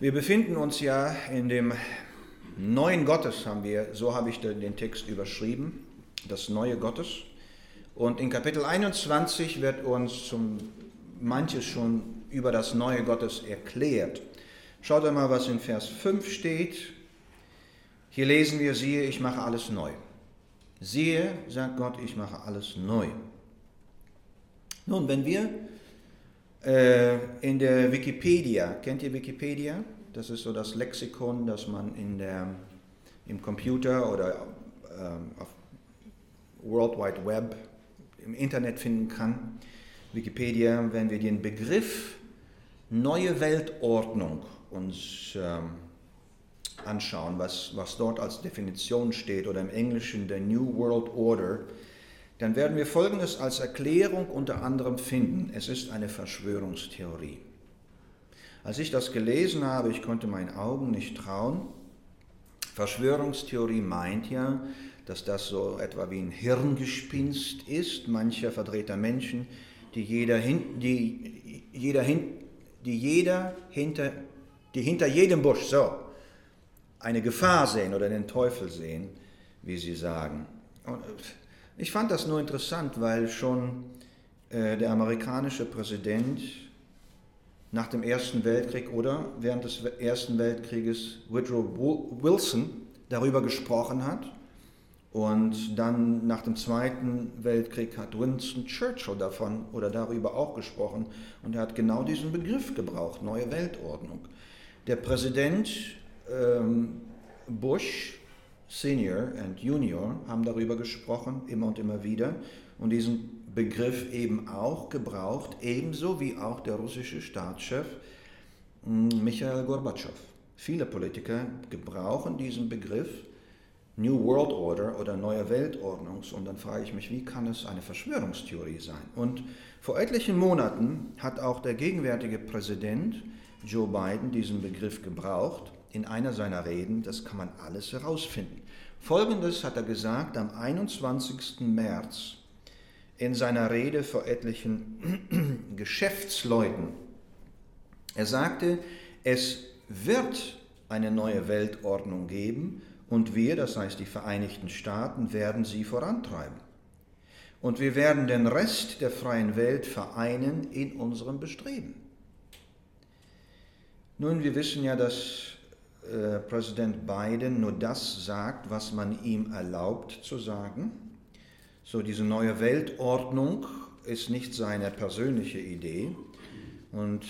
Wir befinden uns ja in dem Neuen Gottes, so habe ich den Text überschrieben, das Neue Gottes. Und in Kapitel 21 wird uns manches schon über das Neue Gottes erklärt. Schaut einmal, was in Vers 5 steht. Hier lesen wir, siehe, ich mache alles neu. Siehe, sagt Gott, ich mache alles neu. Nun, wenn wir in der Wikipedia, kennt ihr Wikipedia? Das ist so das Lexikon, das man im Computer oder auf World Wide Web im Internet finden kann. Wikipedia, wenn wir den Begriff neue Weltordnung uns anschauen, was dort als Definition steht, oder im Englischen der New World Order, dann werden wir Folgendes als Erklärung unter anderem finden. Es ist eine Verschwörungstheorie. Als ich das gelesen habe, ich konnte meinen Augen nicht trauen. Verschwörungstheorie meint ja, dass das so etwa wie ein Hirngespinst ist, mancher verdrehter Menschen, die hinter jedem Busch eine Gefahr sehen oder den Teufel sehen, wie sie sagen. Und ich fand das nur interessant, weil schon der amerikanische Präsident nach dem Ersten Weltkrieg oder während des Ersten Weltkrieges Woodrow Wilson darüber gesprochen hat. Und dann nach dem Zweiten Weltkrieg hat Winston Churchill darüber auch gesprochen. Und er hat genau diesen Begriff gebraucht, neue Weltordnung. Der Präsident Bush Senior und Junior haben darüber gesprochen, immer und immer wieder, und diesen Begriff eben auch gebraucht, ebenso wie auch der russische Staatschef Michail Gorbatschow. Viele Politiker gebrauchen diesen Begriff New World Order oder neue Weltordnung, und dann frage ich mich, wie kann es eine Verschwörungstheorie sein? Und vor etlichen Monaten hat auch der gegenwärtige Präsident Joe Biden diesen Begriff gebraucht in einer seiner Reden. Das kann man alles herausfinden. Folgendes hat er gesagt am 21. März in seiner Rede vor etlichen Geschäftsleuten. Er sagte, es wird eine neue Weltordnung geben und wir, das heißt die Vereinigten Staaten, werden sie vorantreiben. Und wir werden den Rest der freien Welt vereinen in unserem Bestreben. Nun, wir wissen ja, dass Präsident Biden nur das sagt, was man ihm erlaubt zu sagen. So, diese neue Weltordnung ist nicht seine persönliche Idee. Und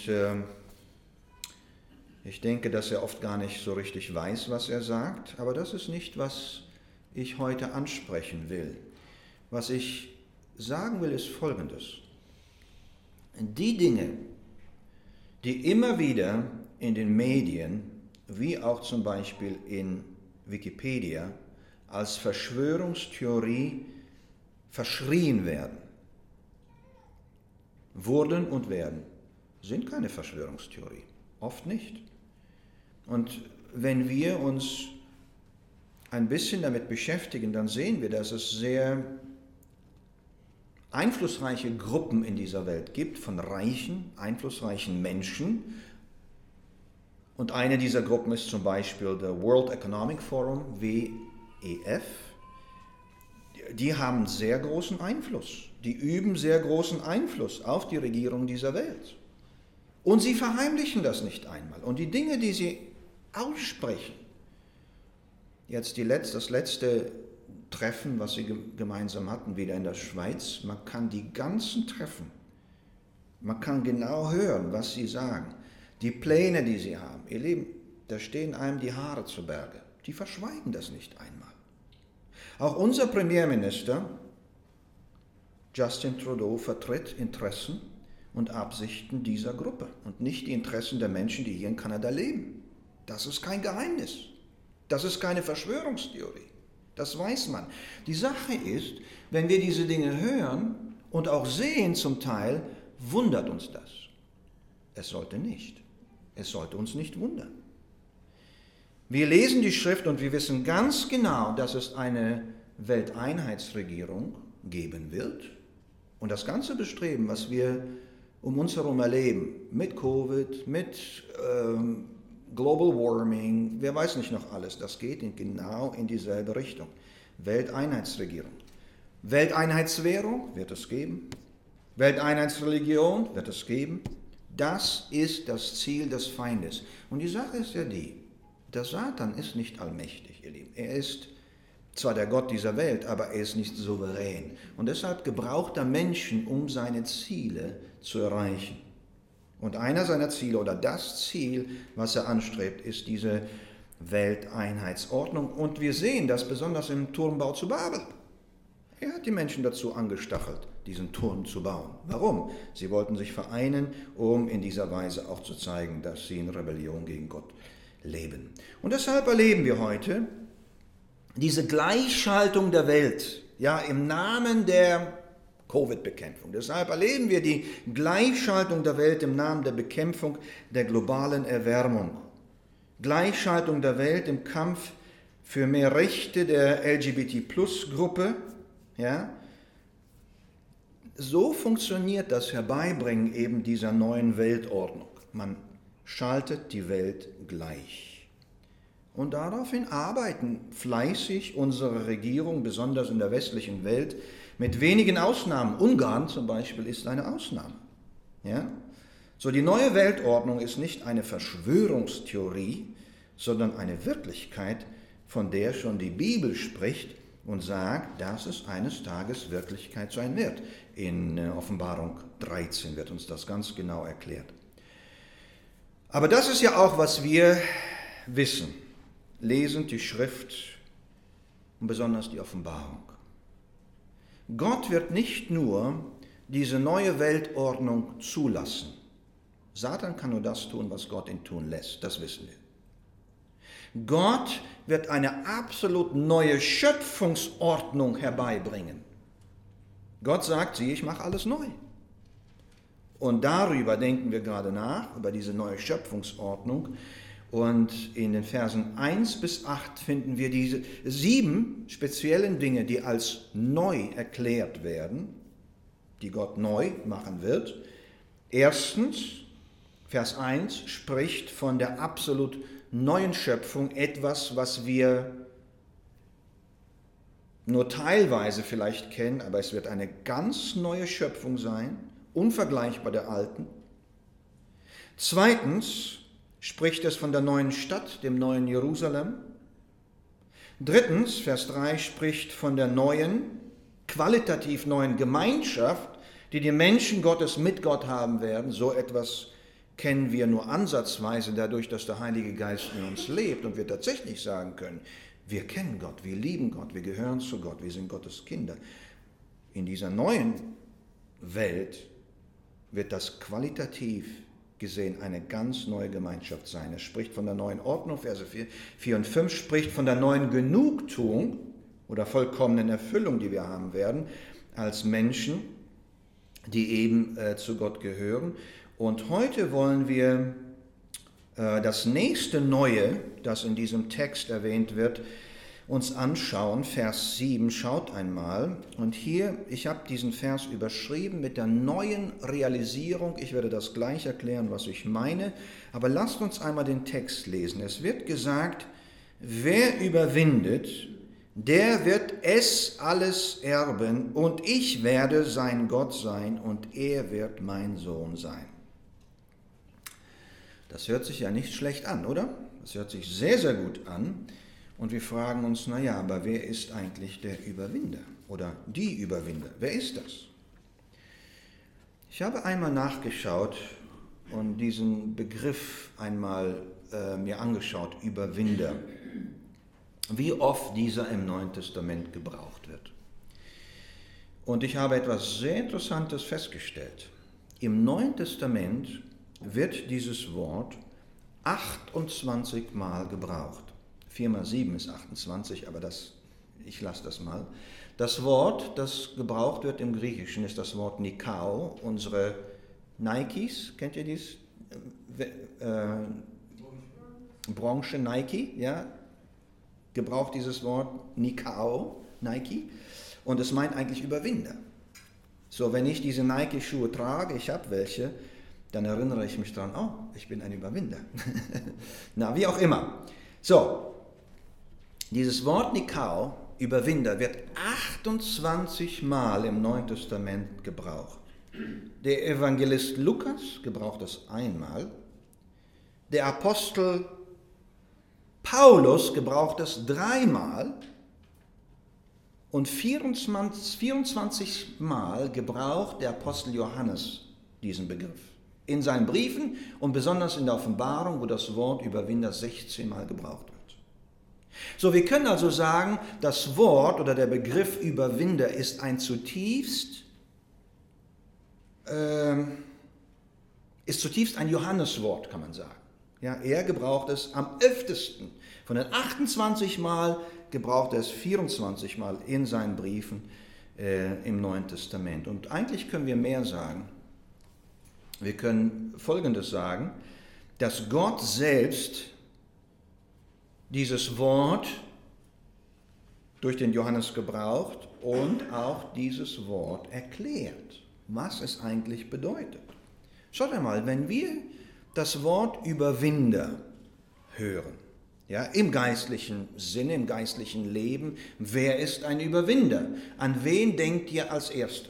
ich denke, dass er oft gar nicht so richtig weiß, was er sagt. Aber das ist nicht, was ich heute ansprechen will. Was ich sagen will, ist Folgendes. Die Dinge, die immer wieder in den Medien, wie auch zum Beispiel in Wikipedia, als Verschwörungstheorie verschrien werden, wurden und werden, sind keine Verschwörungstheorie. Oft nicht. Und wenn wir uns ein bisschen damit beschäftigen, dann sehen wir, dass es sehr einflussreiche Gruppen in dieser Welt gibt, von reichen, einflussreichen Menschen. Und eine dieser Gruppen ist zum Beispiel der World Economic Forum, WEF. Die haben sehr großen Einfluss. Die üben sehr großen Einfluss auf die Regierung dieser Welt. Und sie verheimlichen das nicht einmal. Und die Dinge, die sie aussprechen, jetzt das letzte Treffen, was sie gemeinsam hatten, wieder in der Schweiz, man kann die ganzen Treffen, man kann genau hören, was sie sagen. Die Pläne, die sie haben, ihr Lieben, da stehen einem die Haare zu Berge. Die verschweigen das nicht einmal. Auch unser Premierminister Justin Trudeau vertritt Interessen und Absichten dieser Gruppe und nicht die Interessen der Menschen, die hier in Kanada leben. Das ist kein Geheimnis. Das ist keine Verschwörungstheorie. Das weiß man. Die Sache ist, wenn wir diese Dinge hören und auch sehen zum Teil, wundert uns das. Es sollte nicht. Es sollte uns nicht wundern. Wir lesen die Schrift und wir wissen ganz genau, dass es eine Welteinheitsregierung geben wird. Und das ganze Bestreben, was wir um uns herum erleben, mit Covid, mit Global Warming, wer weiß nicht noch alles, das geht genau in dieselbe Richtung. Welteinheitsregierung. Welteinheitswährung wird es geben. Welteinheitsreligion wird es geben. Das ist das Ziel des Feindes. Und die Sache ist ja die, der Satan ist nicht allmächtig, ihr Lieben. Er ist zwar der Gott dieser Welt, aber er ist nicht souverän. Und deshalb gebraucht er Menschen, um seine Ziele zu erreichen. Und einer seiner Ziele oder das Ziel, was er anstrebt, ist diese Welteinheitsordnung. Und wir sehen das besonders im Turmbau zu Babel. Er hat die Menschen dazu angestachelt, diesen Turm zu bauen. Warum? Sie wollten sich vereinen, um in dieser Weise auch zu zeigen, dass sie in Rebellion gegen Gott leben. Und deshalb erleben wir heute diese Gleichschaltung der Welt, ja, im Namen der Covid-Bekämpfung. Deshalb erleben wir die Gleichschaltung der Welt im Namen der Bekämpfung der globalen Erwärmung. Gleichschaltung der Welt im Kampf für mehr Rechte der LGBT-Plus-Gruppe. Ja. So funktioniert das Herbeibringen eben dieser neuen Weltordnung. Man schaltet die Welt gleich. Und daraufhin arbeiten fleißig unsere Regierungen, besonders in der westlichen Welt, mit wenigen Ausnahmen. Ungarn zum Beispiel ist eine Ausnahme. Ja? So, die neue Weltordnung ist nicht eine Verschwörungstheorie, sondern eine Wirklichkeit, von der schon die Bibel spricht und sagt, dass es eines Tages Wirklichkeit sein wird. In Offenbarung 13 wird uns das ganz genau erklärt. Aber das ist ja auch, was wir wissen, lesend die Schrift und besonders die Offenbarung. Gott wird nicht nur diese neue Weltordnung zulassen. Satan kann nur das tun, was Gott ihn tun lässt, das wissen wir. Gott wird eine absolut neue Schöpfungsordnung herbeibringen. Gott sagt, sieh, ich mache alles neu. Und darüber denken wir gerade nach, über diese neue Schöpfungsordnung. Und in den Versen 1 bis 8 finden wir diese 7 speziellen Dinge, die als neu erklärt werden, die Gott neu machen wird. Erstens, Vers 1 spricht von der absolut neuen Schöpfung, etwas, was wir nur teilweise vielleicht kennen, aber es wird eine ganz neue Schöpfung sein, unvergleichbar der alten. Zweitens spricht es von der neuen Stadt, dem neuen Jerusalem. Drittens, Vers 3, spricht von der neuen, qualitativ neuen Gemeinschaft, die die Menschen Gottes mit Gott haben werden. So etwas kennen wir nur ansatzweise dadurch, dass der Heilige Geist in uns lebt und wir tatsächlich sagen können, wir kennen Gott, wir lieben Gott, wir gehören zu Gott, wir sind Gottes Kinder. In dieser neuen Welt wird das qualitativ gesehen eine ganz neue Gemeinschaft sein. Es spricht von der neuen Ordnung, Verse 4 und 5, spricht von der neuen Genugtuung oder vollkommenen Erfüllung, die wir haben werden, als Menschen, die eben zu Gott gehören. Und heute wollen wir das nächste Neue, das in diesem Text erwähnt wird, uns anschauen. Vers 7, schaut einmal. Und hier, ich habe diesen Vers überschrieben mit der neuen Realisierung. Ich werde das gleich erklären, was ich meine. Aber lasst uns einmal den Text lesen. Es wird gesagt, wer überwindet, der wird es alles erben und ich werde sein Gott sein und er wird mein Sohn sein. Das hört sich ja nicht schlecht an, oder? Das hört sich sehr, sehr gut an. Und wir fragen uns, naja, aber wer ist eigentlich der Überwinder oder die Überwinder? Wer ist das? Ich habe einmal nachgeschaut und diesen Begriff einmal mir angeschaut, Überwinder, wie oft dieser im Neuen Testament gebraucht wird. Und ich habe etwas sehr Interessantes festgestellt. Im Neuen Testament wird dieses Wort 28 Mal gebraucht. 4 mal 7 ist 28, aber ich lasse das mal. Das Wort, das gebraucht wird im Griechischen, ist das Wort Nikao. Unsere Nikes, kennt ihr dies? Branche Nike, ja, gebraucht dieses Wort Nikao, Nike, und es meint eigentlich Überwinder. So, wenn ich diese Nike-Schuhe trage, ich habe welche, dann erinnere ich mich daran, oh, ich bin ein Überwinder. Na, wie auch immer. So, dieses Wort Nikao, Überwinder, wird 28 Mal im Neuen Testament gebraucht. Der Evangelist Lukas gebraucht es einmal. Der Apostel Paulus gebraucht es 3-mal. Und 24 Mal gebraucht der Apostel Johannes diesen Begriff. In seinen Briefen und besonders in der Offenbarung, wo das Wort Überwinder 16 Mal gebraucht wird. So, wir können also sagen, das Wort oder der Begriff Überwinder ist ein zutiefst ein Johanneswort, kann man sagen. Ja, er gebraucht es am öftesten. Von den 28 Mal gebraucht er es 24 Mal in seinen Briefen im Neuen Testament. Und eigentlich können wir mehr sagen. Wir können Folgendes sagen, dass Gott selbst dieses Wort durch den Johannes gebraucht und auch dieses Wort erklärt, was es eigentlich bedeutet. Schaut einmal, wenn wir das Wort Überwinder hören, ja, im geistlichen Sinne, im geistlichen Leben, wer ist ein Überwinder? An wen denkt ihr als erstes?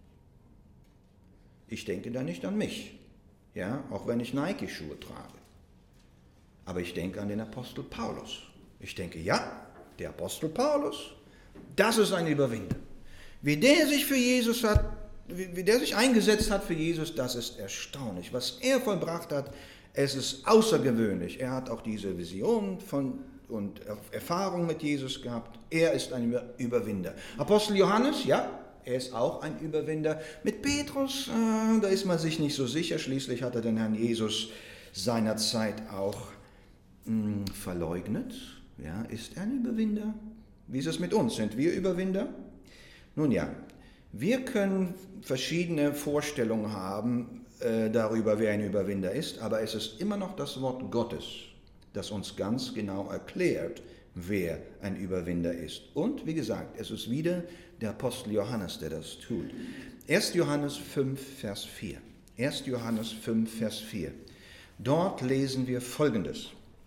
Ich denke da nicht an mich, ja, auch wenn ich Nike-Schuhe trage. Aber ich denke an den Apostel Paulus. Ich denke, ja, der Apostel Paulus, das ist ein Überwinder. Wie der sich eingesetzt hat für Jesus, das ist erstaunlich. Was er vollbracht hat, es ist außergewöhnlich. Er hat auch diese Vision und Erfahrung mit Jesus gehabt. Er ist ein Überwinder. Apostel Johannes, ja, er ist auch ein Überwinder. Mit Petrus, da ist man sich nicht so sicher. Schließlich hat er den Herrn Jesus seinerzeit auch verleugnet. Ja, ist er ein Überwinder? Wie ist es mit uns? Sind wir Überwinder? Nun ja, wir können verschiedene Vorstellungen haben darüber, wer ein Überwinder ist, aber es ist immer noch das Wort Gottes, das uns ganz genau erklärt, wer ein Überwinder ist. Und wie gesagt, es ist wieder der Apostel Johannes, der das tut. 1. Johannes 5, Vers 4. 1. Johannes 5, Vers 4. Dort lesen wir Folgendes.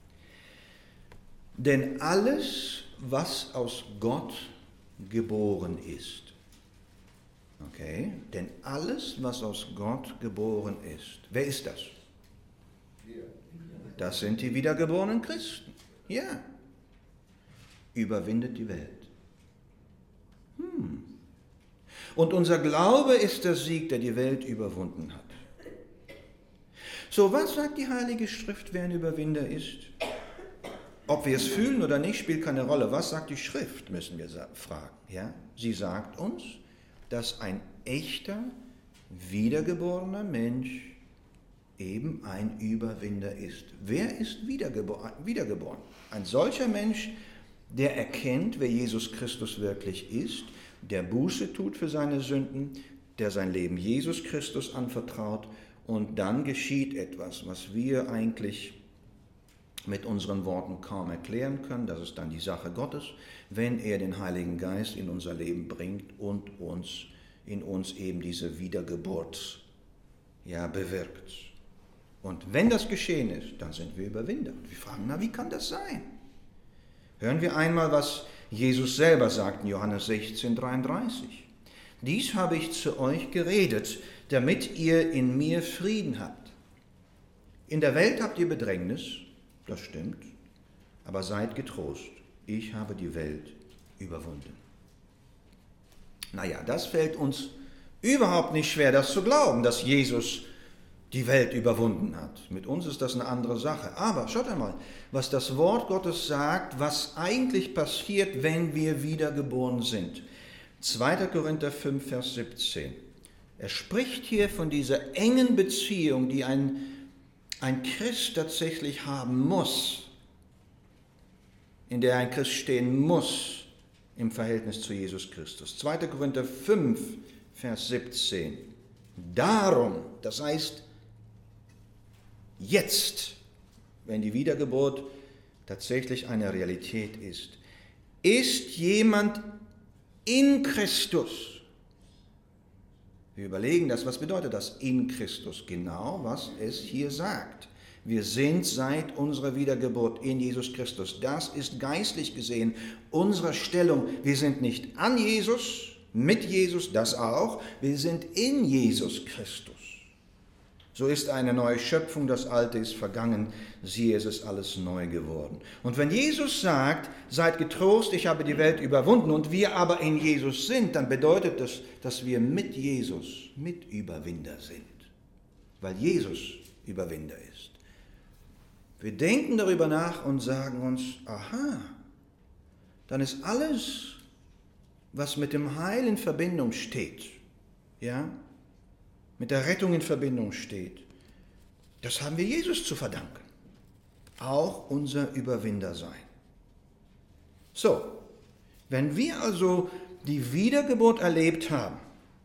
Denn alles, was aus Gott geboren ist, okay, denn alles, was aus Gott geboren ist, wer ist das? Das sind die wiedergeborenen Christen. Ja. Überwindet die Welt. Und unser Glaube ist der Sieg, der die Welt überwunden hat. So, was sagt die Heilige Schrift, wer ein Überwinder ist? Ob wir es fühlen oder nicht, spielt keine Rolle. Was sagt die Schrift, müssen wir fragen. Ja? Sie sagt uns, dass ein echter, wiedergeborener Mensch eben ein Überwinder ist. Wer ist wiedergeboren? Ein solcher Mensch, der erkennt, wer Jesus Christus wirklich ist, der Buße tut für seine Sünden, der sein Leben Jesus Christus anvertraut, und dann geschieht etwas, was wir eigentlich mit unseren Worten kaum erklären können. Das ist dann die Sache Gottes, wenn er den Heiligen Geist in unser Leben bringt und in uns eben diese Wiedergeburt bewirkt. Und wenn das geschehen ist, dann sind wir Überwinder. Und wir fragen, wie kann das sein? Hören wir einmal, was Jesus selber sagt in Johannes 16, 33. Dies habe ich zu euch geredet, damit ihr in mir Frieden habt. In der Welt habt ihr Bedrängnis, das stimmt, aber seid getrost, ich habe die Welt überwunden. Naja, das fällt uns überhaupt nicht schwer, das zu glauben, dass Jesus die Welt überwunden hat. Mit uns ist das eine andere Sache. Aber schaut einmal, was das Wort Gottes sagt, was eigentlich passiert, wenn wir wiedergeboren sind. 2. Korinther 5, Vers 17. Er spricht hier von dieser engen Beziehung, die ein Christ tatsächlich haben muss, in der ein Christ stehen muss im Verhältnis zu Jesus Christus. 2. Korinther 5, Vers 17. Darum, das heißt, jetzt, wenn die Wiedergeburt tatsächlich eine Realität ist jemand in Christus, Wir überlegen das, was bedeutet das in Christus? Genau, was es hier sagt. Wir sind seit unserer Wiedergeburt in Jesus Christus. Das ist geistlich gesehen unsere Stellung. Wir sind nicht an Jesus, mit Jesus, das auch. Wir sind in Jesus Christus. So ist eine neue Schöpfung, das Alte ist vergangen, siehe, es ist alles neu geworden. Und wenn Jesus sagt, seid getrost, ich habe die Welt überwunden, und wir aber in Jesus sind, dann bedeutet das, dass wir mit Jesus Mitüberwinder sind, weil Jesus Überwinder ist. Wir denken darüber nach und sagen uns, aha, dann ist alles, was mit dem Heil in Verbindung steht, ja, mit der Rettung in Verbindung steht, das haben wir Jesus zu verdanken. Auch unser Überwindersein. So, wenn wir also die Wiedergeburt erlebt haben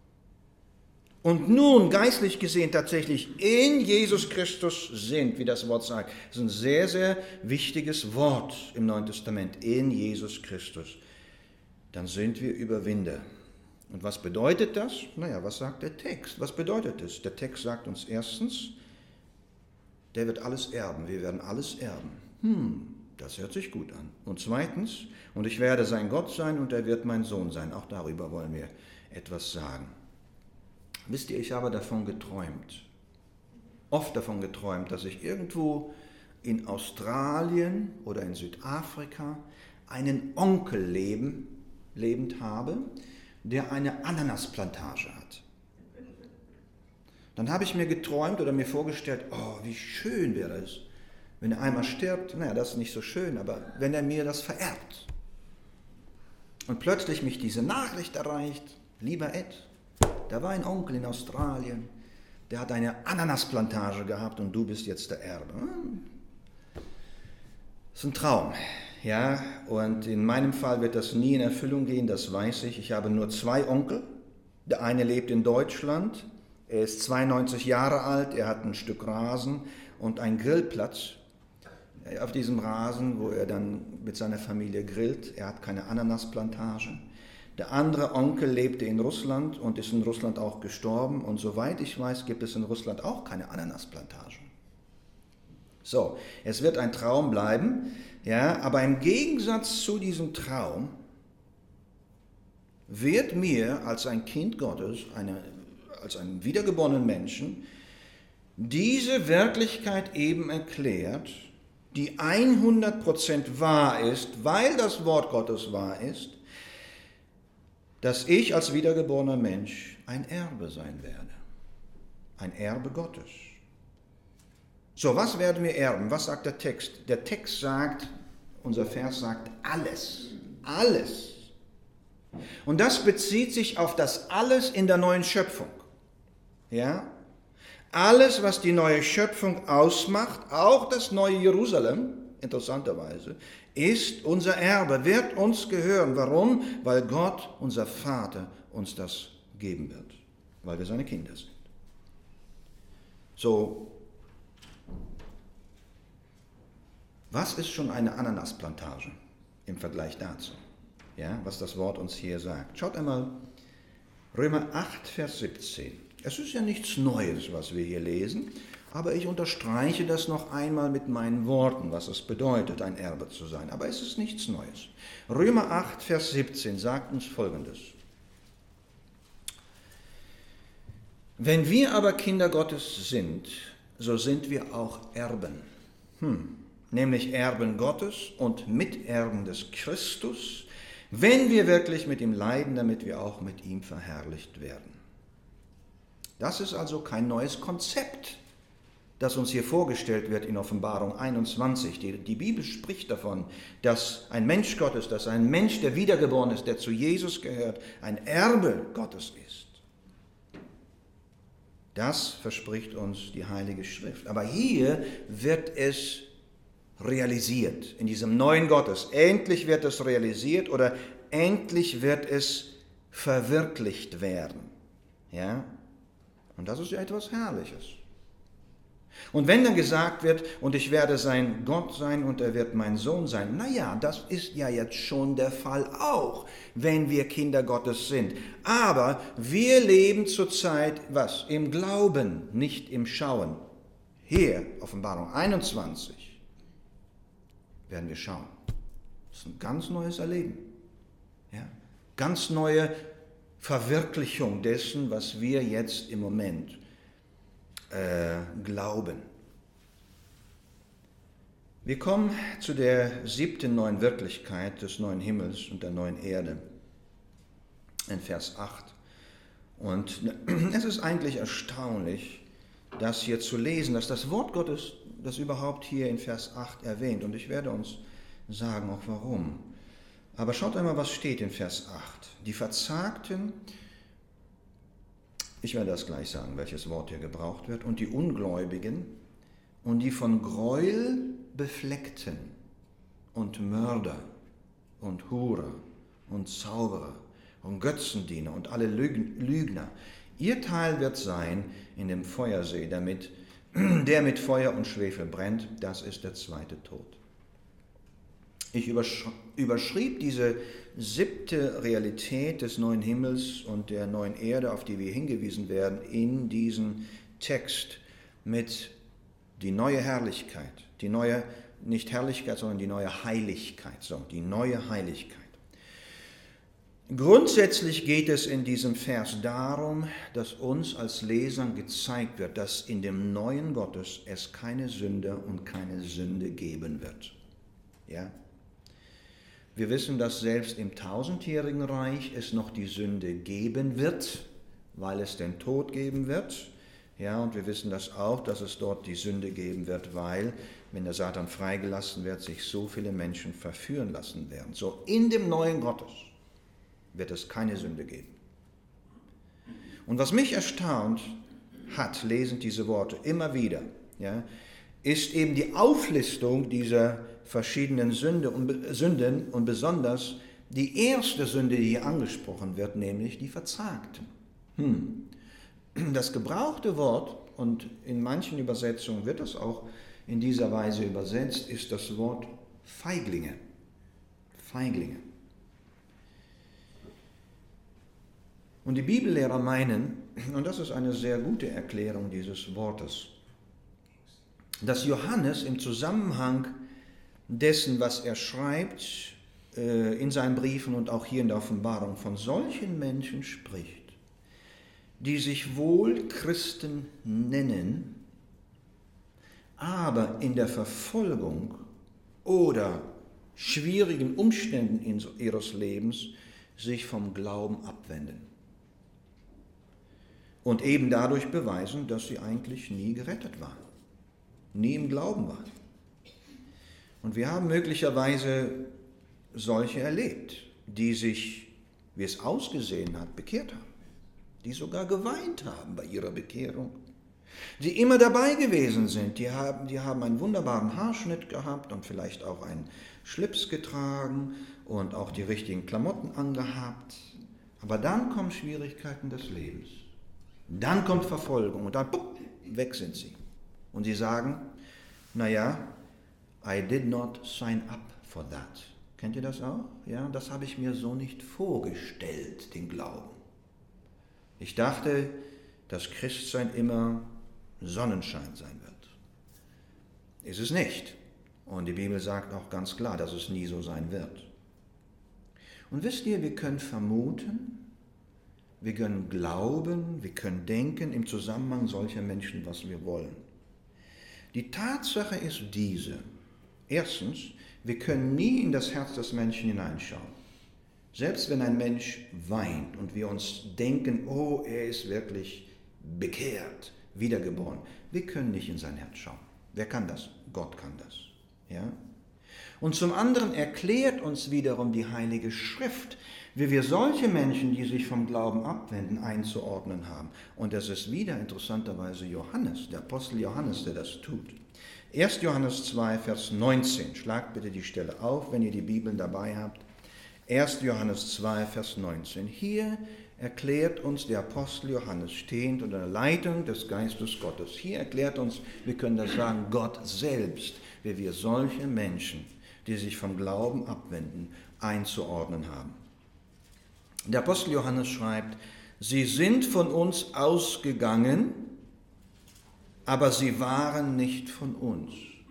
und nun geistlich gesehen tatsächlich in Jesus Christus sind, wie das Wort sagt, das ist ein sehr, sehr wichtiges Wort im Neuen Testament, in Jesus Christus, dann sind wir Überwinder. Und was bedeutet das? Naja, was sagt der Text? Was bedeutet es? Der Text sagt uns erstens, der wird alles erben, wir werden alles erben. Das hört sich gut an. Und zweitens, und ich werde sein Gott sein und er wird mein Sohn sein. Auch darüber wollen wir etwas sagen. Wisst ihr, ich habe davon geträumt, oft davon geträumt, dass ich irgendwo in Australien oder in Südafrika einen Onkel lebend habe, der eine Ananasplantage hat. Dann habe ich mir geträumt oder mir vorgestellt, oh, wie schön wäre es, wenn er einmal stirbt. Naja, das ist nicht so schön, aber wenn er mir das vererbt. Und plötzlich mich diese Nachricht erreicht, lieber Ed, da war ein Onkel in Australien, der hat eine Ananasplantage gehabt und du bist jetzt der Erbe. Das ist ein Traum. Ja, und in meinem Fall wird das nie in Erfüllung gehen, das weiß ich. Ich habe nur 2 Onkel. Der eine lebt in Deutschland, er ist 92 Jahre alt, er hat ein Stück Rasen und einen Grillplatz auf diesem Rasen, wo er dann mit seiner Familie grillt. Er hat keine Ananasplantage. Der andere Onkel lebte in Russland und ist in Russland auch gestorben. Und soweit ich weiß, gibt es in Russland auch keine Ananasplantagen. So, es wird ein Traum bleiben. Ja, aber im Gegensatz zu diesem Traum wird mir als ein Kind Gottes, als einen wiedergeborenen Menschen, diese Wirklichkeit eben erklärt, die 100% wahr ist, weil das Wort Gottes wahr ist, dass ich als wiedergeborener Mensch ein Erbe sein werde, ein Erbe Gottes. So, was werden wir erben? Was sagt der Text? Der Text sagt, unser Vers sagt, alles, alles. Und das bezieht sich auf das Alles in der neuen Schöpfung. Ja? Alles, was die neue Schöpfung ausmacht, auch das neue Jerusalem, interessanterweise, ist unser Erbe, wird uns gehören. Warum? Weil Gott, unser Vater, uns das geben wird, weil wir seine Kinder sind. So, was ist schon eine Ananasplantage im Vergleich dazu? Ja, was das Wort uns hier sagt. Schaut einmal, Römer 8, Vers 17. Es ist ja nichts Neues, was wir hier lesen, aber ich unterstreiche das noch einmal mit meinen Worten, was es bedeutet, ein Erbe zu sein. Aber es ist nichts Neues. Römer 8, Vers 17 sagt uns Folgendes. Wenn wir aber Kinder Gottes sind, so sind wir auch Erben. Nämlich Erben Gottes und Miterben des Christus, wenn wir wirklich mit ihm leiden, damit wir auch mit ihm verherrlicht werden. Das ist also kein neues Konzept, das uns hier vorgestellt wird in Offenbarung 21. Die Bibel spricht davon, dass ein Mensch Gottes, dass ein Mensch, der wiedergeboren ist, der zu Jesus gehört, ein Erbe Gottes ist. Das verspricht uns die Heilige Schrift. Aber hier wird es realisiert, in diesem neuen Gottes. Endlich wird es realisiert oder endlich wird es verwirklicht werden. Ja? Und das ist ja etwas Herrliches. Und wenn dann gesagt wird, und ich werde sein Gott sein und er wird mein Sohn sein, naja, das ist ja jetzt schon der Fall auch, wenn wir Kinder Gottes sind. Aber wir leben zurzeit, was? Im Glauben, nicht im Schauen. Hier, Offenbarung 21, werden wir schauen. Das ist ein ganz neues Erleben. Ja? Ganz neue Verwirklichung dessen, was wir jetzt im Moment glauben. Wir kommen zu der 7. neuen Wirklichkeit des neuen Himmels und der neuen Erde in Vers 8. Und es ist eigentlich erstaunlich, das hier zu lesen, dass das Wort Gottes das überhaupt hier in Vers 8 erwähnt. Und ich werde uns sagen auch warum. Aber schaut einmal, was steht in Vers 8. Die Verzagten, ich werde das gleich sagen, welches Wort hier gebraucht wird, und die Ungläubigen und die von Gräuel befleckten und Mörder und Hurer und Zauberer und Götzendiener und alle Lügner. Ihr Teil wird sein in dem Feuersee, der mit Feuer und Schwefel brennt. Das ist der zweite Tod. Ich überschrieb diese 7. Realität des neuen Himmels und der neuen Erde, auf die wir hingewiesen werden, in diesen Text mit die neue Herrlichkeit, die neue, nicht Herrlichkeit, sondern die neue Heiligkeit, so, die neue Heiligkeit. Grundsätzlich geht es in diesem Vers darum, dass uns als Lesern gezeigt wird, dass in dem neuen Gottes es keine Sünde und keine Sünde geben wird. Ja? Wir wissen, dass selbst im 1000-jährigen Reich es noch die Sünde geben wird, weil es den Tod geben wird. Ja, und wir wissen das auch, dass es dort die Sünde geben wird, weil, wenn der Satan freigelassen wird, sich so viele Menschen verführen lassen werden. So, in dem neuen Gottes wird es keine Sünde geben. Und was mich erstaunt hat, lesend diese Worte immer wieder, ja, ist eben die Auflistung dieser verschiedenen Sünden und besonders die erste Sünde, die hier angesprochen wird, nämlich die Verzagten. Das gebrauchte Wort, und in manchen Übersetzungen wird es auch in dieser Weise übersetzt, ist das Wort Feiglinge. Feiglinge. Und die Bibellehrer meinen, und das ist eine sehr gute Erklärung dieses Wortes, dass Johannes im Zusammenhang dessen, was er schreibt, in seinen Briefen und auch hier in der Offenbarung von solchen Menschen spricht, die sich wohl Christen nennen, aber in der Verfolgung oder schwierigen Umständen ihres Lebens sich vom Glauben abwenden und eben dadurch beweisen, dass sie eigentlich nie gerettet waren, nie im Glauben waren. Und wir haben möglicherweise solche erlebt, die sich, wie es ausgesehen hat, bekehrt haben, die sogar geweint haben bei ihrer Bekehrung, die immer dabei gewesen sind, die haben einen wunderbaren Haarschnitt gehabt und vielleicht auch einen Schlips getragen und auch die richtigen Klamotten angehabt. Aber dann kommen Schwierigkeiten des Lebens, dann kommt Verfolgung und dann weg sind sie. Und sie sagen, naja, I did not sign up for that. Kennt ihr das auch? Ja, das habe ich mir so nicht vorgestellt, den Glauben. Ich dachte, dass Christsein immer Sonnenschein sein wird. Ist es nicht. Und die Bibel sagt auch ganz klar, dass es nie so sein wird. Und wisst ihr, wir können vermuten, wir können glauben, wir können denken im Zusammenhang solcher Menschen, was wir wollen. Die Tatsache ist diese. Erstens, wir können nie in das Herz des Menschen hineinschauen. Selbst wenn ein Mensch weint und wir uns denken, oh, er ist wirklich bekehrt, wiedergeboren, wir können nicht in sein Herz schauen. Wer kann das? Gott kann das. Ja? Und zum anderen erklärt uns wiederum die Heilige Schrift, wie wir solche Menschen, die sich vom Glauben abwenden, einzuordnen haben. Und das ist wieder interessanterweise Johannes, der Apostel Johannes, der das tut. 1. Johannes 2, Vers 19. Schlagt bitte die Stelle auf, wenn ihr die Bibeln dabei habt. 1. Johannes 2, Vers 19. Hier erklärt uns der Apostel Johannes stehend unter der Leitung des Geistes Gottes. Hier erklärt uns, wir können das sagen, Gott selbst, wie wir solche Menschen, die sich vom Glauben abwenden, einzuordnen haben. Der Apostel Johannes schreibt, sie sind von uns ausgegangen, aber sie waren nicht von uns.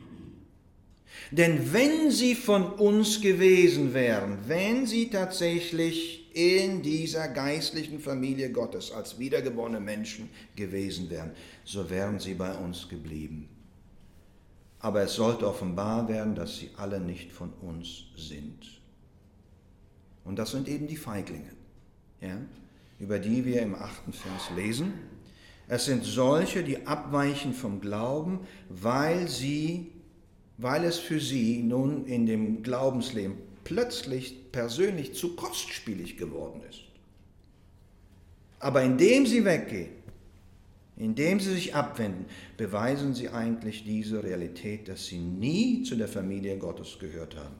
Denn wenn sie von uns gewesen wären, wenn sie tatsächlich in dieser geistlichen Familie Gottes als wiedergeborene Menschen gewesen wären, so wären sie bei uns geblieben. Aber es sollte offenbar werden, dass sie alle nicht von uns sind. Und das sind eben die Feiglinge, ja, über die wir im 8. Vers lesen. Es sind solche, die abweichen vom Glauben, weil es für sie nun in dem Glaubensleben plötzlich persönlich zu kostspielig geworden ist. Aber indem sie weggehen, indem sie sich abwenden, beweisen sie eigentlich diese Realität, dass sie nie zu der Familie Gottes gehört haben.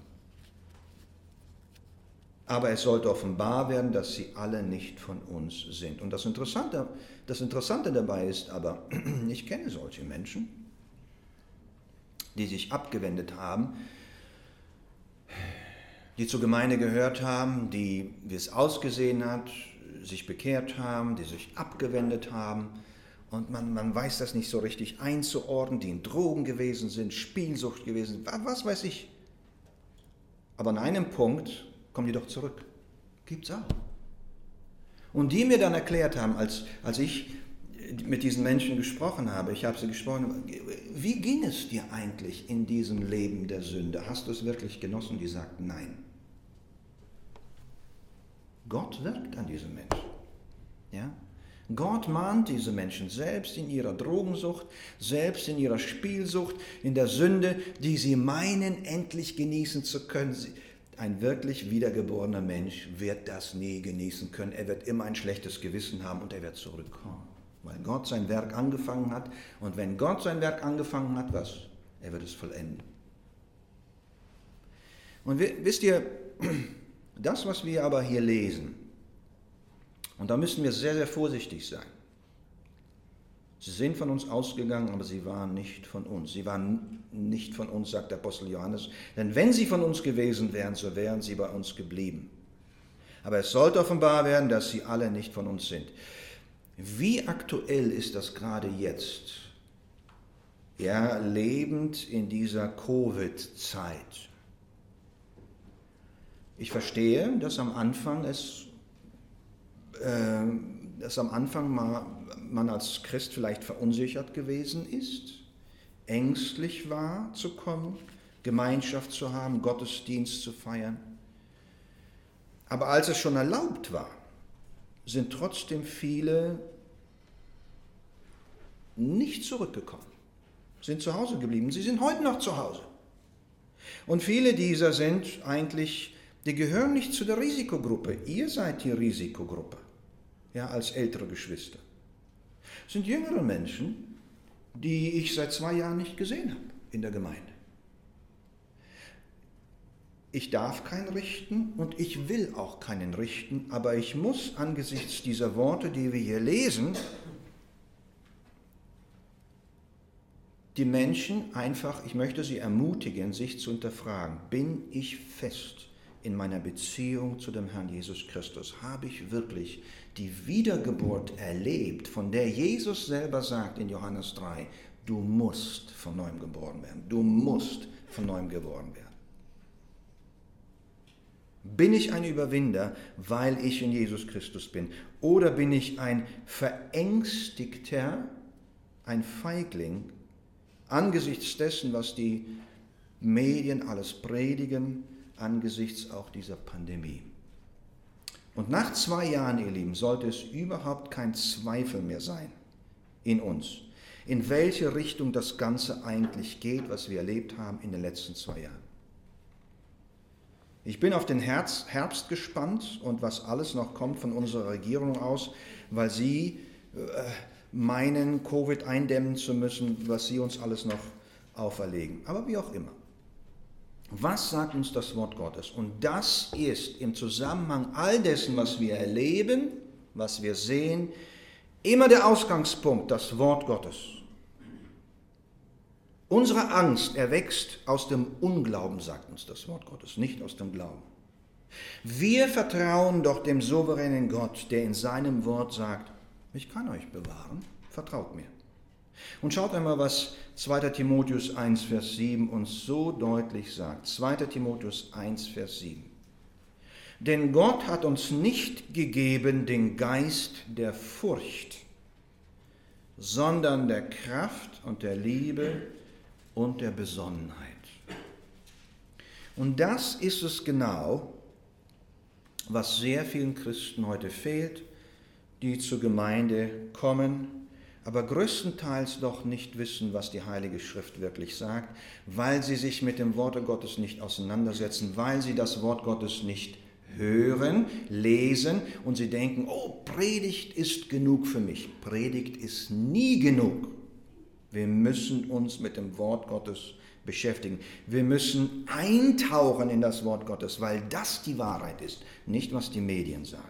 Aber es sollte offenbar werden, dass sie alle nicht von uns sind. Und das Interessante dabei ist aber, ich kenne solche Menschen, die sich abgewendet haben, die zur Gemeinde gehört haben, die, wie es ausgesehen hat, sich bekehrt haben, die sich abgewendet haben und man weiß das nicht so richtig einzuordnen, die in Drogen gewesen sind, Spielsucht gewesen sind, was weiß ich. Aber an einem Punkt kommen die doch zurück. Gibt's auch. Und die mir dann erklärt haben, als ich mit diesen Menschen gesprochen habe, ich habe sie gesprochen, wie ging es dir eigentlich in diesem Leben der Sünde? Hast du es wirklich genossen? Die sagten nein. Gott wirkt an diesen Menschen. Ja? Gott mahnt diese Menschen selbst in ihrer Drogensucht, selbst in ihrer Spielsucht, in der Sünde, die sie meinen, endlich genießen zu können. Ein wirklich wiedergeborener Mensch wird das nie genießen können. Er wird immer ein schlechtes Gewissen haben und er wird zurückkommen. Weil Gott sein Werk angefangen hat. Und wenn Gott sein Werk angefangen hat, was? Er wird es vollenden. Und wisst ihr, das, was wir aber hier lesen, und da müssen wir sehr, sehr vorsichtig sein. Sie sind von uns ausgegangen, aber sie waren nicht von uns. Sie waren nicht von uns, sagt der Apostel Johannes. Denn wenn sie von uns gewesen wären, so wären sie bei uns geblieben. Aber es sollte offenbar werden, dass sie alle nicht von uns sind. Wie aktuell ist das gerade jetzt? Ja, lebend in dieser Covid-Zeit. Ich verstehe, dass am Anfang man als Christ vielleicht verunsichert gewesen ist, ängstlich war zu kommen, Gemeinschaft zu haben, Gottesdienst zu feiern. Aber als es schon erlaubt war, sind trotzdem viele nicht zurückgekommen, sind zu Hause geblieben. Sie sind heute noch zu Hause. Und viele dieser sind eigentlich, die gehören nicht zu der Risikogruppe. Ihr seid die Risikogruppe, ja, als ältere Geschwister. Es sind jüngere Menschen, die ich seit 2 Jahren nicht gesehen habe in der Gemeinde. Ich darf keinen richten und ich will auch keinen richten, aber ich muss angesichts dieser Worte, die wir hier lesen, die Menschen einfach, ich möchte sie ermutigen, sich zu hinterfragen. Bin ich fest in meiner Beziehung zu dem Herrn Jesus Christus? Habe ich wirklich die Wiedergeburt erlebt, von der Jesus selber sagt in Johannes 3, du musst von neuem geboren werden, du musst von neuem geboren werden. Bin ich ein Überwinder, weil ich in Jesus Christus bin? Oder bin ich ein Verängstigter, ein Feigling, angesichts dessen, was die Medien alles predigen, angesichts auch dieser Pandemie? Und nach 2 Jahren, ihr Lieben, sollte es überhaupt kein Zweifel mehr sein in uns, in welche Richtung das Ganze eigentlich geht, was wir erlebt haben in den letzten 2 Jahren. Ich bin auf den Herbst gespannt und was alles noch kommt von unserer Regierung aus, weil sie meinen, Covid eindämmen zu müssen, was sie uns alles noch auferlegen. Aber wie auch immer. Was sagt uns das Wort Gottes? Und das ist im Zusammenhang all dessen, was wir erleben, was wir sehen, immer der Ausgangspunkt, das Wort Gottes. Unsere Angst erwächst aus dem Unglauben, sagt uns das Wort Gottes, nicht aus dem Glauben. Wir vertrauen doch dem souveränen Gott, der in seinem Wort sagt, ich kann euch bewahren, vertraut mir. Und schaut einmal, was 2. Timotheus 1, Vers 7 uns so deutlich sagt. 2. Timotheus 1, Vers 7. Denn Gott hat uns nicht gegeben den Geist der Furcht, sondern der Kraft und der Liebe und der Besonnenheit. Und das ist es genau, was sehr vielen Christen heute fehlt, die zur Gemeinde kommen, aber größtenteils doch nicht wissen, was die Heilige Schrift wirklich sagt, weil sie sich mit dem Wort Gottes nicht auseinandersetzen, weil sie das Wort Gottes nicht hören, lesen und sie denken, oh, Predigt ist genug für mich. Predigt ist nie genug. Wir müssen uns mit dem Wort Gottes beschäftigen. Wir müssen eintauchen in das Wort Gottes, weil das die Wahrheit ist, nicht was die Medien sagen.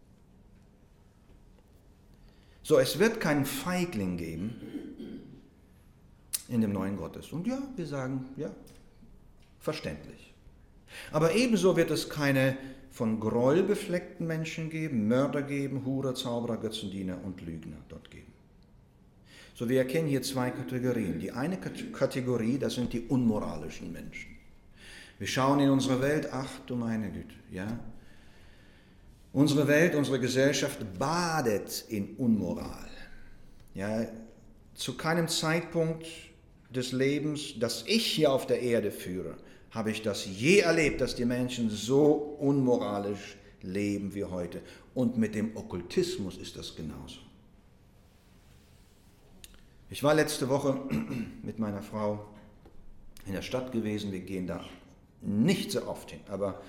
So, es wird keinen Feigling geben in dem neuen Gottes. Und ja, wir sagen, ja, verständlich. Aber ebenso wird es keine von Groll befleckten Menschen geben, Mörder geben, Hurer, Zauberer, Götzendiener und Lügner dort geben. So, wir erkennen hier zwei Kategorien. Die eine Kategorie, das sind die unmoralischen Menschen. Wir schauen in unsere Welt, ach du meine Güte, ja. Unsere Welt, unsere Gesellschaft badet in Unmoral. Ja, zu keinem Zeitpunkt des Lebens, das ich hier auf der Erde führe, habe ich das je erlebt, dass die Menschen so unmoralisch leben wie heute. Und mit dem Okkultismus ist das genauso. Ich war letzte Woche mit meiner Frau in der Stadt gewesen. Wir gehen da nicht so oft hin, aber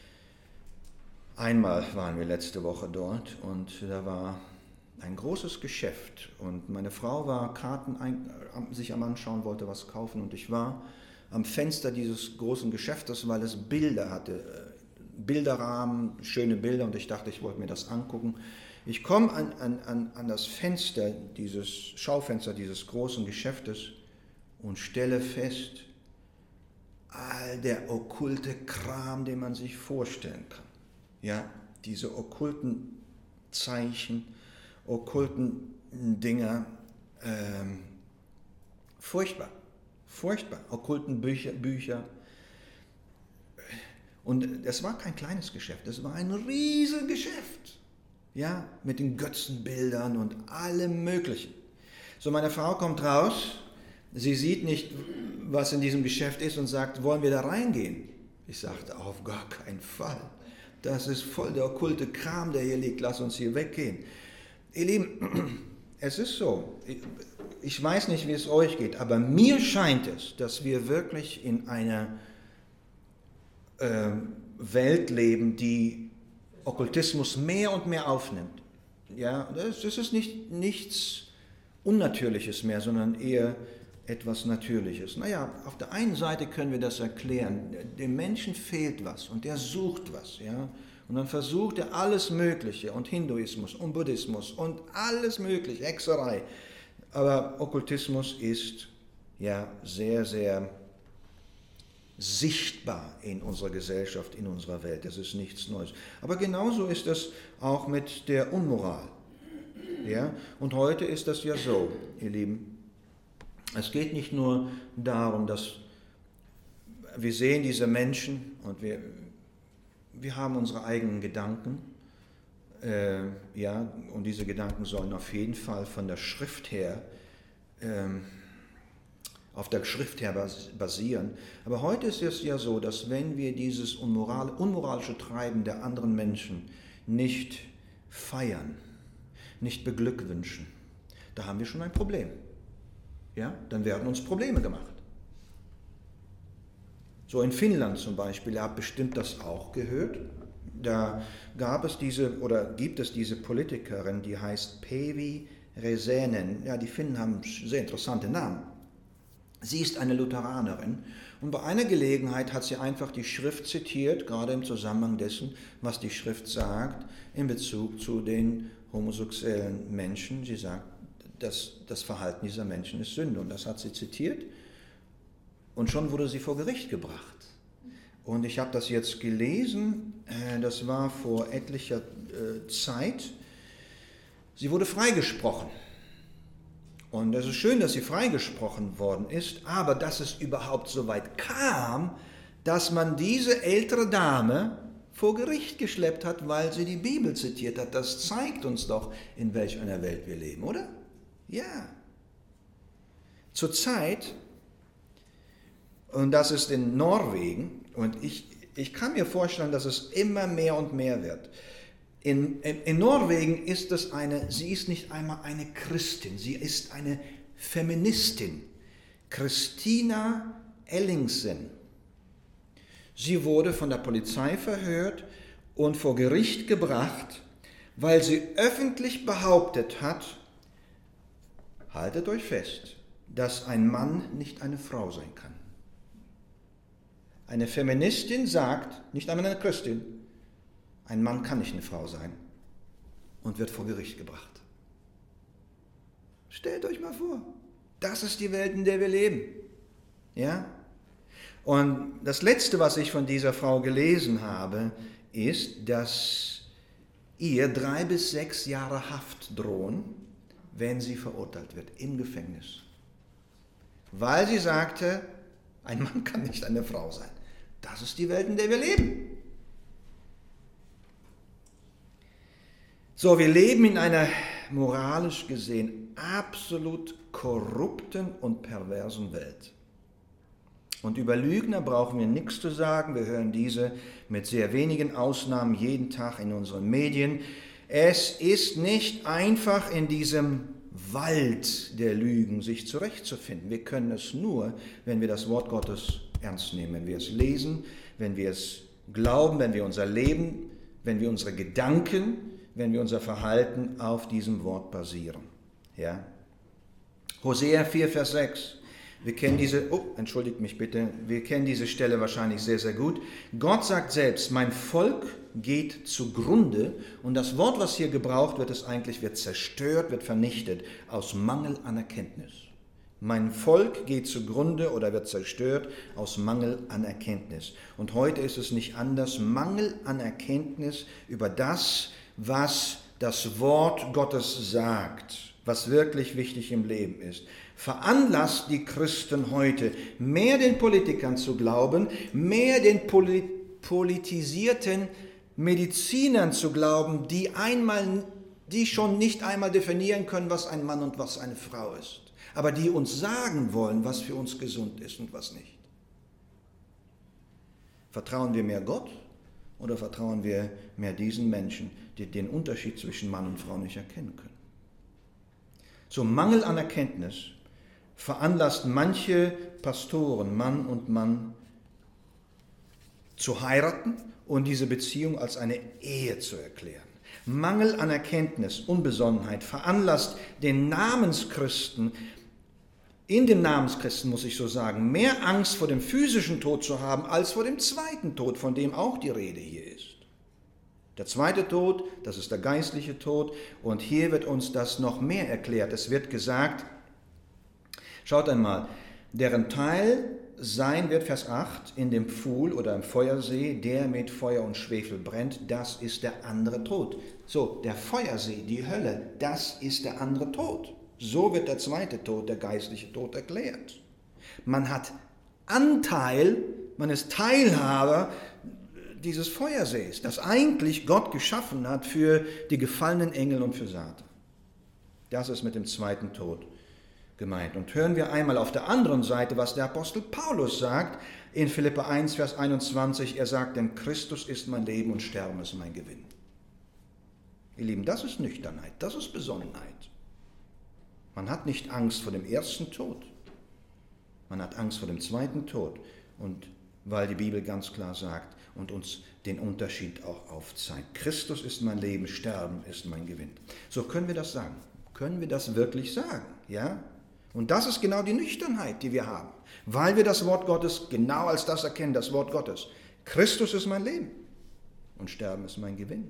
einmal waren wir letzte Woche dort und da war ein großes Geschäft und meine Frau war Karten sich am Anschauen, wollte was kaufen und ich war am Fenster dieses großen Geschäftes, weil es Bilder hatte, Bilderrahmen, schöne Bilder und ich dachte, ich wollte mir das angucken. Ich komme an das Fenster, dieses Schaufenster dieses großen Geschäftes und stelle fest, all der okkulte Kram, den man sich vorstellen kann. Ja, diese okkulten Zeichen, okkulten Dinger, furchtbar, okkulten Bücher. Und es war kein kleines Geschäft, es war ein Riesengeschäft. Ja, mit den Götzenbildern und allem Möglichen. So, meine Frau kommt raus, sie sieht nicht, was in diesem Geschäft ist und sagt, wollen wir da reingehen? Ich sagte, auf gar keinen Fall. Das ist voll der okkulte Kram, der hier liegt, lass uns hier weggehen. Ihr Lieben, es ist so, ich weiß nicht, wie es euch geht, aber mir scheint es, dass wir wirklich in einer Welt leben, die Okkultismus mehr und mehr aufnimmt. Ja, das ist nichts Unnatürliches mehr, sondern eher etwas Natürliches. Naja, auf der einen Seite können wir das erklären. Dem Menschen fehlt was und der sucht was. Ja? Und dann versucht er alles Mögliche und Hinduismus und Buddhismus und alles Mögliche, Hexerei. Aber Okkultismus ist ja sehr, sehr sichtbar in unserer Gesellschaft, in unserer Welt. Das ist nichts Neues. Aber genauso ist es auch mit der Unmoral. Ja? Und heute ist das ja so, ihr Lieben. Es geht nicht nur darum, dass wir sehen diese Menschen und wir haben unsere eigenen Gedanken. Ja, und diese Gedanken sollen auf jeden Fall von der Schrift her auf der Schrift her basieren. Aber heute ist es ja so, dass wenn wir dieses unmoralische Treiben der anderen Menschen nicht feiern, nicht beglückwünschen, da haben wir schon ein Problem. Ja? Dann werden uns Probleme gemacht. So in Finnland zum Beispiel, ihr habt bestimmt das auch gehört, da gibt es diese Politikerin, die heißt Päivi Räsänen. Ja, die Finnen haben sehr interessante Namen. Sie ist eine Lutheranerin und bei einer Gelegenheit hat sie einfach die Schrift zitiert, gerade im Zusammenhang dessen, was die Schrift sagt, in Bezug zu den homosexuellen Menschen. Sie sagt, das Verhalten dieser Menschen ist Sünde. Und das hat sie zitiert. Und schon wurde sie vor Gericht gebracht. Und ich habe das jetzt gelesen, das war vor etlicher Zeit. Sie wurde freigesprochen. Und es ist schön, dass sie freigesprochen worden ist, aber dass es überhaupt so weit kam, dass man diese ältere Dame vor Gericht geschleppt hat, weil sie die Bibel zitiert hat. Das zeigt uns doch, in welch einer Welt wir leben, oder? Ja. Zurzeit, und das ist in Norwegen, und ich kann mir vorstellen, dass es immer mehr und mehr wird. In Norwegen ist es sie ist nicht einmal eine Christin, sie ist eine Feministin, Christina Ellingsen. Sie wurde von der Polizei verhört und vor Gericht gebracht, weil sie öffentlich behauptet hat, haltet euch fest, dass ein Mann nicht eine Frau sein kann. Eine Feministin sagt, nicht einmal eine Christin, ein Mann kann nicht eine Frau sein und wird vor Gericht gebracht. Stellt euch mal vor, das ist die Welt, in der wir leben. Ja? Und das Letzte, was ich von dieser Frau gelesen habe, ist, dass ihr 3 bis 6 Jahre Haft drohen, wenn sie verurteilt wird, im Gefängnis. Weil sie sagte, ein Mann kann nicht eine Frau sein. Das ist die Welt, in der wir leben. So, wir leben in einer moralisch gesehen absolut korrupten und perversen Welt. Und über Lügner brauchen wir nichts zu sagen. Wir hören diese mit sehr wenigen Ausnahmen jeden Tag in unseren Medien. Es ist nicht einfach, in diesem Wald der Lügen sich zurechtzufinden. Wir können es nur, wenn wir das Wort Gottes ernst nehmen, wenn wir es lesen, wenn wir es glauben, wenn wir unser Leben, wenn wir unsere Gedanken, wenn wir unser Verhalten auf diesem Wort basieren. Ja? Hosea 4, Vers 6. Wir kennen wir kennen diese Stelle wahrscheinlich sehr, sehr gut. Gott sagt selbst, mein Volk geht zugrunde, und das Wort, was hier gebraucht wird, ist eigentlich, wird zerstört, wird vernichtet, aus Mangel an Erkenntnis. Mein Volk geht zugrunde oder wird zerstört aus Mangel an Erkenntnis. Und heute ist es nicht anders, Mangel an Erkenntnis über das, was das Wort Gottes sagt, was wirklich wichtig im Leben ist, veranlasst die Christen heute, mehr den Politikern zu glauben, mehr den politisierten Medizinern zu glauben, die schon nicht einmal definieren können, was ein Mann und was eine Frau ist, aber die uns sagen wollen, was für uns gesund ist und was nicht. Vertrauen wir mehr Gott oder vertrauen wir mehr diesen Menschen, die den Unterschied zwischen Mann und Frau nicht erkennen können? So, Mangel an Erkenntnis veranlasst manche Pastoren, Mann und Mann, zu heiraten und diese Beziehung als eine Ehe zu erklären. Mangel an Erkenntnis, Unbesonnenheit veranlasst den Namenschristen, in den Namenschristen muss ich so sagen, mehr Angst vor dem physischen Tod zu haben, als vor dem zweiten Tod, von dem auch die Rede hier ist. Der zweite Tod, das ist der geistliche Tod, und hier wird uns das noch mehr erklärt. Es wird gesagt, schaut einmal, deren Teil sein wird, Vers 8, in dem Pfuhl oder im Feuersee, der mit Feuer und Schwefel brennt, das ist der andere Tod. So, der Feuersee, die Hölle, das ist der andere Tod. So wird der zweite Tod, der geistliche Tod, erklärt. Man hat Anteil, man ist Teilhaber dieses Feuersees, das eigentlich Gott geschaffen hat für die gefallenen Engel und für Satan. Das ist mit dem zweiten Tod gemeint. Und hören wir einmal auf der anderen Seite, was der Apostel Paulus sagt, in Philipper 1, Vers 21, er sagt, denn Christus ist mein Leben und Sterben ist mein Gewinn. Ihr Lieben, das ist Nüchternheit, das ist Besonnenheit. Man hat nicht Angst vor dem ersten Tod, man hat Angst vor dem zweiten Tod, und weil die Bibel ganz klar sagt und uns den Unterschied auch aufzeigt. Christus ist mein Leben, Sterben ist mein Gewinn. So können wir das sagen. Können wir das wirklich sagen? Ja? Und das ist genau die Nüchternheit, die wir haben, weil wir das Wort Gottes genau als das erkennen, das Wort Gottes. Christus ist mein Leben und Sterben ist mein Gewinn.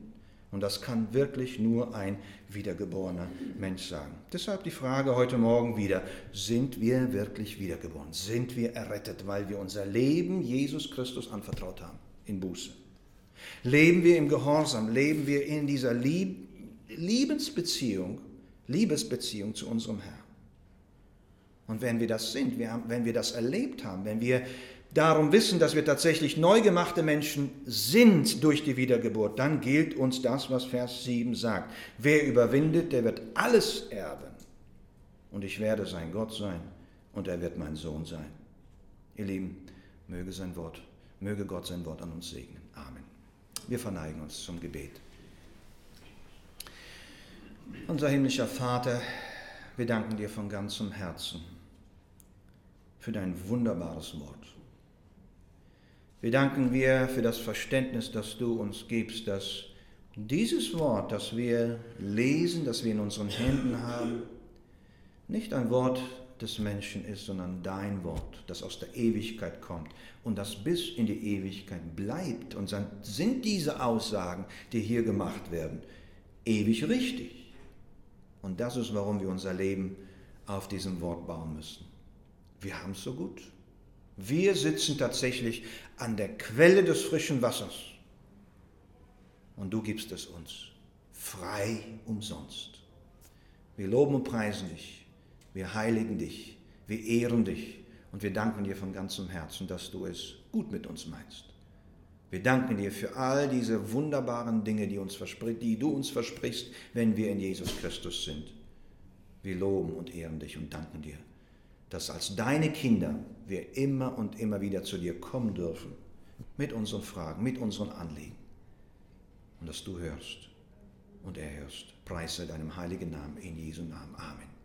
Und das kann wirklich nur ein wiedergeborener Mensch sagen. Deshalb die Frage heute Morgen wieder, sind wir wirklich wiedergeboren? Sind wir errettet, weil wir unser Leben Jesus Christus anvertraut haben, in Buße? Leben wir im Gehorsam? Leben wir in dieser Liebesbeziehung zu unserem Herrn? Und wenn wir das sind, wenn wir das erlebt haben, wenn wir darum wissen, dass wir tatsächlich neu gemachte Menschen sind durch die Wiedergeburt, dann gilt uns das, was Vers 7 sagt. Wer überwindet, der wird alles erben. Und ich werde sein Gott sein und er wird mein Sohn sein. Ihr Lieben, möge Gott sein Wort an uns segnen. Amen. Wir verneigen uns zum Gebet. Unser himmlischer Vater, wir danken dir von ganzem Herzen für dein wunderbares Wort. Wir danken dir für das Verständnis, das du uns gibst, dass dieses Wort, das wir lesen, das wir in unseren Händen haben, nicht ein Wort des Menschen ist, sondern dein Wort, das aus der Ewigkeit kommt und das bis in die Ewigkeit bleibt. Und dann sind diese Aussagen, die hier gemacht werden, ewig richtig. Und das ist, warum wir unser Leben auf diesem Wort bauen müssen. Wir haben es so gut. Wir sitzen tatsächlich an der Quelle des frischen Wassers. Und du gibst es uns frei umsonst. Wir loben und preisen dich. Wir heiligen dich. Wir ehren dich. Und wir danken dir von ganzem Herzen, dass du es gut mit uns meinst. Wir danken dir für all diese wunderbaren Dinge, die du uns versprichst, wenn wir in Jesus Christus sind. Wir loben und ehren dich und danken dir, dass als deine Kinder wir immer und immer wieder zu dir kommen dürfen, mit unseren Fragen, mit unseren Anliegen. Und dass du hörst und erhörst. Preise deinem heiligen Namen, in Jesu Namen. Amen.